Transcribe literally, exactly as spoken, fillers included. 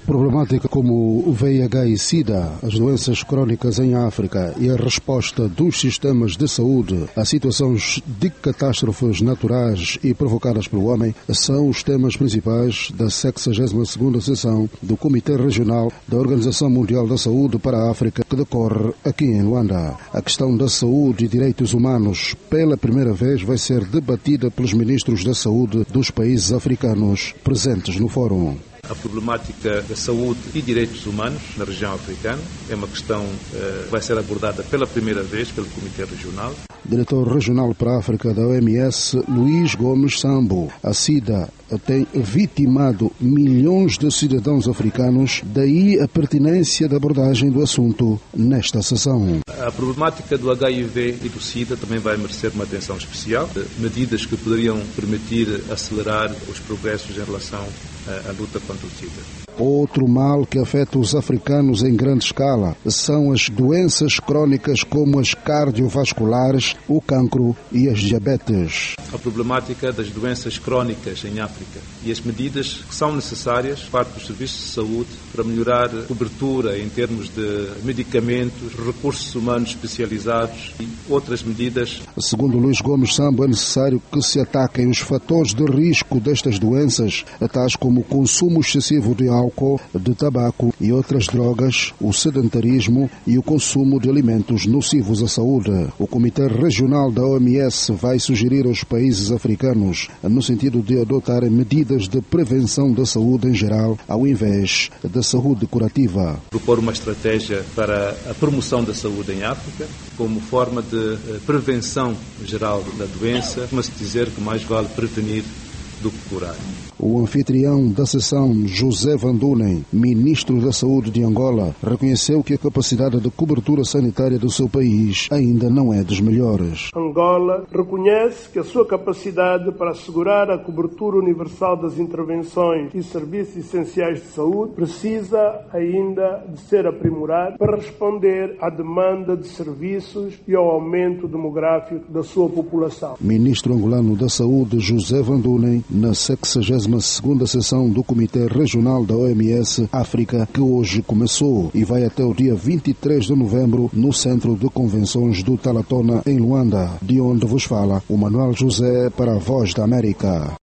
Problemática como o V I H e SIDA, as doenças crónicas em África e a resposta dos sistemas de saúde a situações de catástrofes naturais e provocadas pelo homem são os temas principais da sexagésima segunda sessão do Comitê Regional da Organização Mundial da Saúde para a África, que decorre aqui em Luanda. A questão da saúde e direitos humanos, pela primeira vez, vai ser debatida pelos ministros da saúde dos países africanos presentes no fórum. A problemática da saúde e direitos humanos na região africana é uma questão que uh, vai ser abordada pela primeira vez pelo Comitê Regional. Diretor Regional para a África da O M S, Luís Gomes Sambo. A SIDA tem vitimado milhões de cidadãos africanos, daí a pertinência da abordagem do assunto nesta sessão. A problemática do H I V e do SIDA também vai merecer uma atenção especial, medidas que poderiam permitir acelerar os progressos em relação à luta contra o SIDA. Outro mal que afeta os africanos em grande escala são as doenças crónicas como as cardiovasculares, o cancro e as diabetes. A problemática das doenças crónicas em África e as medidas que são necessárias por parte dos serviços de saúde para melhorar a cobertura em termos de medicamentos, recursos humanos especializados e outras medidas. Segundo Luís Gomes Sambo, é necessário que se ataquem os fatores de risco destas doenças, tais como o consumo excessivo de álcool, de tabaco e outras drogas, o sedentarismo e o consumo de alimentos nocivos à saúde. O Comitê Regional da O M S vai sugerir aos países africanos no sentido de adotarem medidas de prevenção da saúde em geral, ao invés da saúde curativa. Propor uma estratégia para a promoção da saúde em África, como forma de prevenção geral da doença, mas dizer que mais vale prevenir do que curar. O anfitrião da sessão, José Vandunen, ministro da Saúde de Angola, reconheceu que a capacidade de cobertura sanitária do seu país ainda não é dos melhores. Angola reconhece que a sua capacidade para assegurar a cobertura universal das intervenções e serviços essenciais de saúde precisa ainda de ser aprimorada para responder à demanda de serviços e ao aumento demográfico da sua população. Ministro angolano da Saúde, José Vandunen, na sexagésima segunda sessão do Comitê Regional da O M S África, que hoje começou e vai até o dia vinte e três de novembro no Centro de Convenções do Talatona, em Luanda, de onde vos fala o Manuel José para a Voz da América.